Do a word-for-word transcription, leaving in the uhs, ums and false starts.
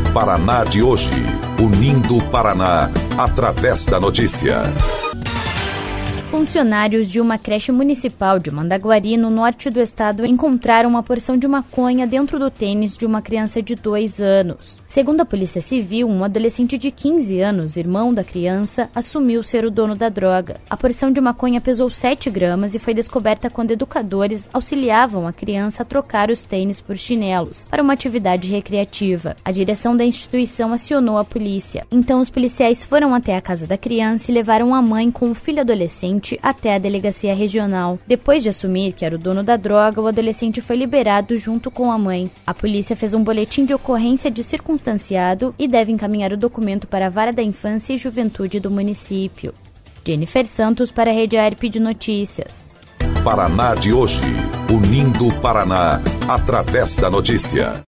Paraná de hoje, unindo o Paraná através da notícia. Funcionários de uma creche municipal de Mandaguari, no norte do estado, encontraram uma porção de maconha dentro do tênis de uma criança de dois anos. Segundo a Polícia Civil, um adolescente de quinze anos, irmão da criança, assumiu ser o dono da droga. A porção de maconha pesou sete gramas e foi descoberta quando educadores auxiliavam a criança a trocar os tênis por chinelos para uma atividade recreativa. A direção da instituição acionou a polícia. Então, os policiais foram até a casa da criança e levaram a mãe com o filho adolescente até a delegacia regional. Depois de assumir que era o dono da droga, o adolescente foi liberado junto com a mãe. A polícia fez um boletim de ocorrência de circunstanciado e deve encaminhar o documento para a Vara da Infância e Juventude do município. Jennifer Santos para a Rede A R P de Notícias. Paraná de hoje, unindo o Paraná através da notícia.